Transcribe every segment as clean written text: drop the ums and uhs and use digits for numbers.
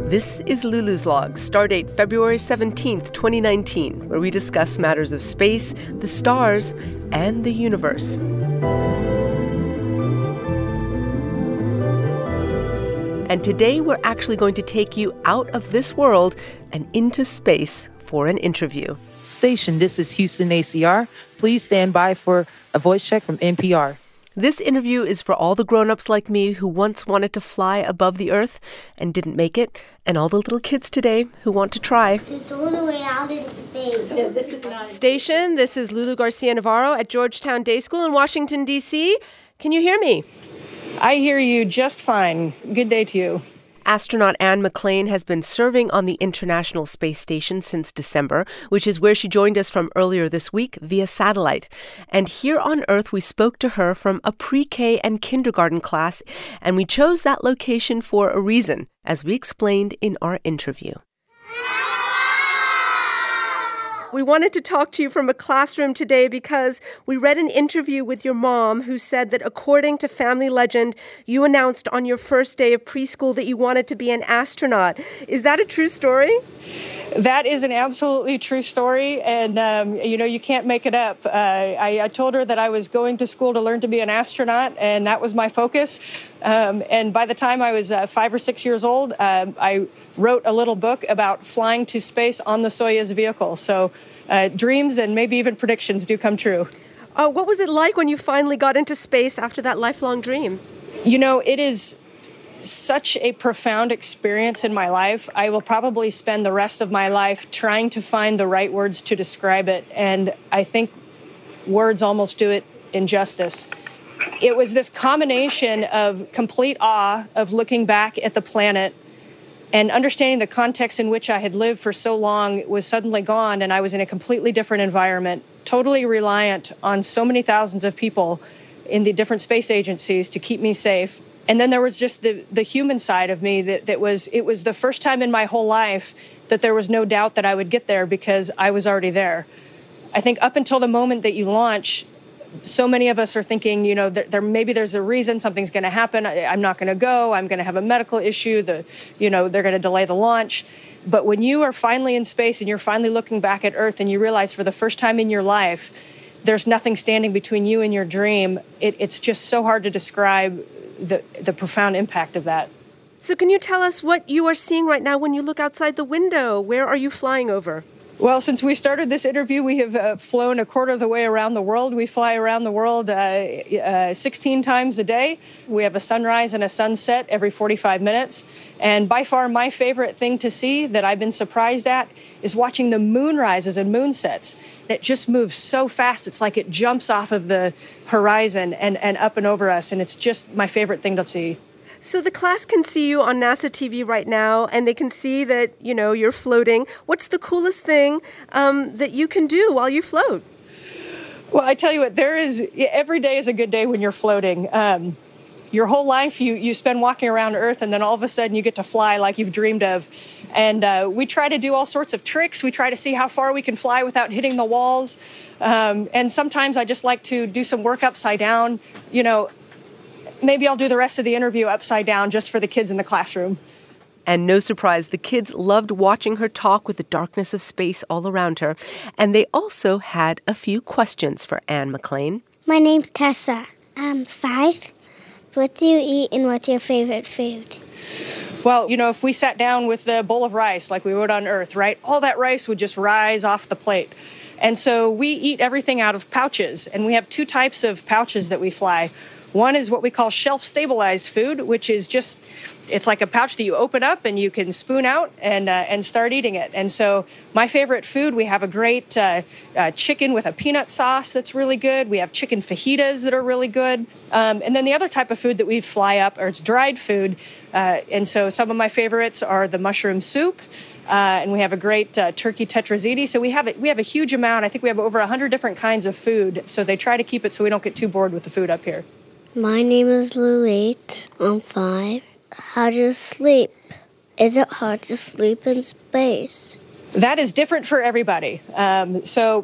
This is Lulu's Log, stardate February 17th, 2019, where we discuss matters of space, the stars, and the universe. And today we're actually going to take you out of this world and into space for an interview. Station, this is Houston ACR. Please stand by for a voice check from NPR. This interview is for all the grown-ups like me who once wanted to fly above the Earth and didn't make it, and all the little kids today who want to try. It's all the way out in space. No, this is not Station, this is Lulu Garcia Navarro at Georgetown Day School in Washington, D.C. Can you hear me? I hear you just fine. Good day to you. Astronaut Anne McClain has been serving on the International Space Station since December, which is where she joined us from earlier this week via satellite. And here on Earth, we spoke to her from a pre-K and kindergarten class, and we chose that location for a reason, as we explained in our interview. We wanted to talk to you from a classroom today because we read an interview with your mom who said that according to family legend, you announced on your first day of preschool that you wanted to be an astronaut. Is that a true story? That is an absolutely true story, and you can't make it up. I told her that I was going to school to learn to be an astronaut, and that was my focus. And by the time I was 5 or 6 years old, I wrote a little book about flying to space on the Soyuz vehicle. So dreams and maybe even predictions do come true. What was it like when you finally got into space after that lifelong dream? You know, it is such a profound experience in my life. I will probably spend the rest of my life trying to find the right words to describe it, and I think words almost do it injustice. It was this combination of complete awe of looking back at the planet and understanding the context in which I had lived for so long was suddenly gone, and I was in a completely different environment, totally reliant on so many thousands of people in the different space agencies to keep me safe. And then there was just the human side of me it was the first time in my whole life that there was no doubt that I would get there because I was already there. I think up until the moment that you launch, so many of us are thinking, maybe there's a reason something's going to happen. I'm not going to go. I'm going to have a medical issue. They're going to delay the launch. But when you are finally in space and you're finally looking back at Earth and you realize for the first time in your life, there's nothing standing between you and your dream, it's just so hard to describe the profound impact of that. So can you tell us what you are seeing right now when you look outside the window? Where are you flying over? Well, since we started this interview, we have flown a quarter of the way around the world. We fly around the world 16 times a day. We have a sunrise and a sunset every 45 minutes. And by far, my favorite thing to see that I've been surprised at is watching the moon rises and moon sets. It just moves so fast. It's like it jumps off of the horizon and up and over us. And it's just my favorite thing to see. So the class can see you on NASA TV right now, and they can see that, you're floating. What's the coolest thing that you can do while you float? Well, I tell you what, every day is a good day when you're floating. Your whole life, you spend walking around Earth, and then all of a sudden you get to fly like you've dreamed of. And we try to do all sorts of tricks. We try to see how far we can fly without hitting the walls. And sometimes I just like to do some work upside down. Maybe I'll do the rest of the interview upside down just for the kids in the classroom. And no surprise, the kids loved watching her talk with the darkness of space all around her. And they also had a few questions for Anne McClain. My name's Tessa. I'm 5. What do you eat and what's your favorite food? Well, if we sat down with a bowl of rice like we would on Earth, right, all that rice would just rise off the plate. And so we eat everything out of pouches. And we have 2 types of pouches that we fly. One is what we call shelf-stabilized food, which is it's like a pouch that you open up and you can spoon out and start eating it. And so my favorite food, we have a great chicken with a peanut sauce that's really good. We have chicken fajitas that are really good. And then the other type of food that we fly up, or it's dried food. And so some of my favorites are the mushroom soup. And we have a great turkey tetrazzini. So we have a huge amount. I think we have over 100 different kinds of food. So they try to keep it so we don't get too bored with the food up here. My name is Lulate. I'm 5. How do you sleep? Is it hard to sleep in space? That is different for everybody. So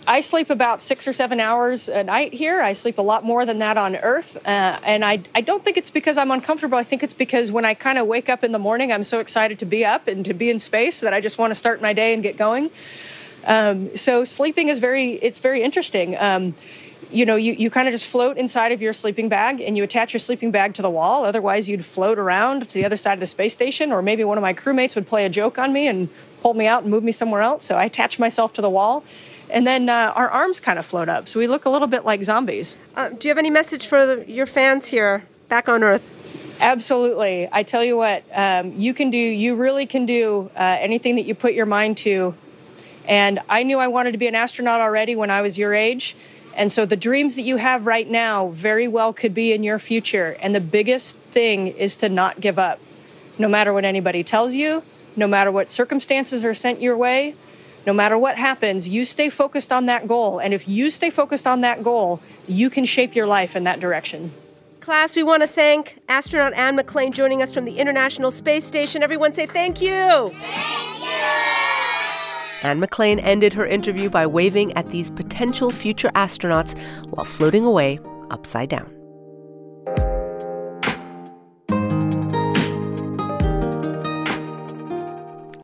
I sleep about 6 or 7 hours a night here. I sleep a lot more than that on Earth. And I don't think it's because I'm uncomfortable. I think it's because when I kind of wake up in the morning, I'm so excited to be up and to be in space that I just want to start my day and get going. So sleeping is very interesting. You kind of just float inside of your sleeping bag and you attach your sleeping bag to the wall. Otherwise, you'd float around to the other side of the space station, or maybe one of my crewmates would play a joke on me and pull me out and move me somewhere else. So I attach myself to the wall. And then our arms kind of float up. So we look a little bit like zombies. Do you have any message for your fans here back on Earth? Absolutely. I tell you what, you really can do anything that you put your mind to. And I knew I wanted to be an astronaut already when I was your age. And so the dreams that you have right now very well could be in your future. And the biggest thing is to not give up. No matter what anybody tells you, no matter what circumstances are sent your way, no matter what happens, you stay focused on that goal. And if you stay focused on that goal, you can shape your life in that direction. Class, we want to thank astronaut Anne McClain joining us from the International Space Station. Everyone say thank you. Thank you. Anne McClain ended her interview by waving at these potential future astronauts while floating away upside down.